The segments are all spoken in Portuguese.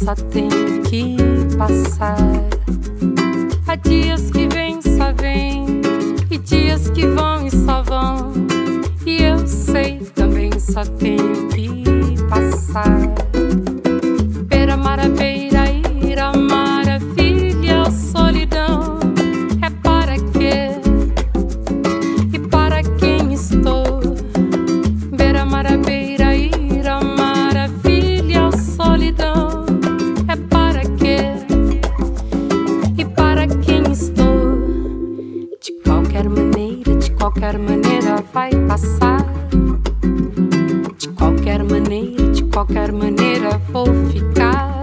só tenho que passar. Há dias que vêm, só vêm, e dias que vão e só vão. E eu sei também, só tenho que passar. Beira, marabeira, ira, maravilha, solidão. É para quê? E para quem estou? Beira, marabeira, ira, maravilha, solidão. É para quê? E para quem estou? De qualquer maneira vai passar. De qualquer maneira vou ficar.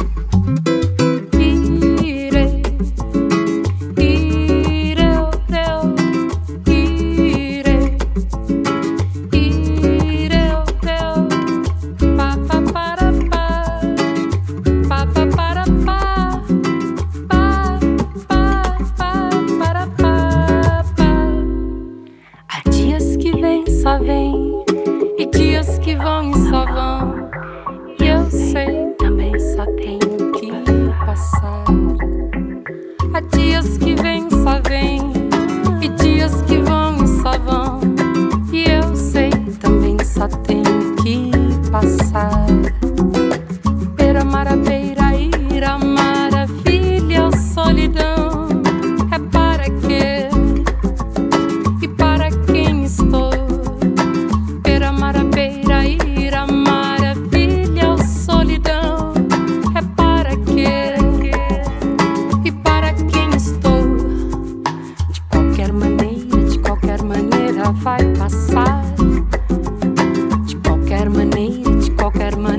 Há dias que vêm, só vêm, e dias que vão e só vão. E eu sei também, só tenho que passar. Há dias que vêm, só vêm, e dias que vão e só vão. E eu sei também, só tenho que passar. Beira, marabeira, ira, maravilha, solidão. É para quê? E para quem estou? Beira, marabeira, ira, maravilha, solidão. É para quê? E para quem estou? De qualquer maneira vai passar. De qualquer maneira